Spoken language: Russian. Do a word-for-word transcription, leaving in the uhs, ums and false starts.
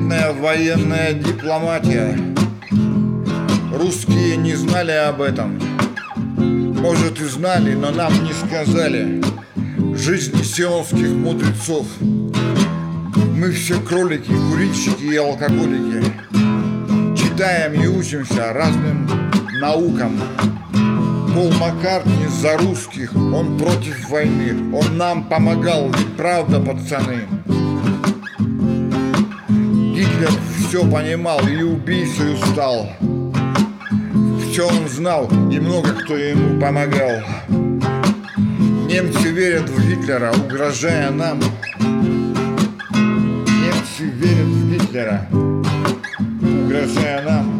Секретная военная дипломатия. Русские не знали об этом. Может, и знали, но нам не сказали. Жизни сионских мудрецов. Мы все кролики, курильщики и алкоголики. Читаем и учимся разным наукам. Пол Маккартни за русских, он против войны. Он нам помогал, ведь правда, пацаны. Гитлер все понимал и убийцей стал. Все он знал, и много кто ему помогал. Немцы верят в Гитлера, угрожая нам. Немцы верят в Гитлера, угрожая нам.